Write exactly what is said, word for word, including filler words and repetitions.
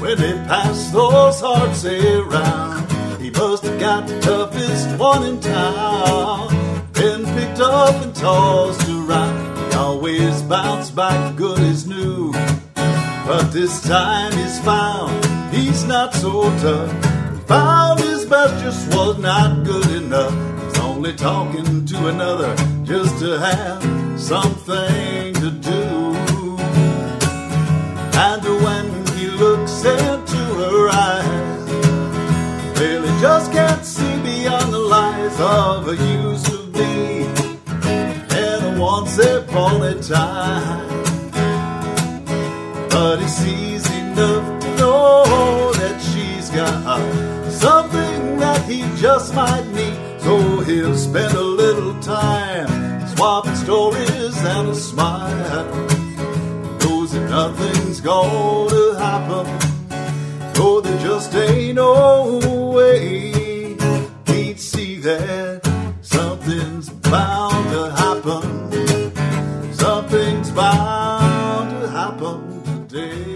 when they pass those hearts around. He must have got the toughest one in town. Been picked up and tossed around. He always bounced back good as new. But this time he's found he's not so tough. He found his best just was not good enough. He's only talking to another just to have something to do. And when he looks into her eyes, well, he just can't see beyond the lies of a used to be and a once upon a time. But he sees enough to know that she's got something that he just might need. So he'll spend a little time swapping stories and a smile. Knows that nothing's gonna happen, though there just ain't no way. He'd see that something's bound to happen. Something's bound to happen today.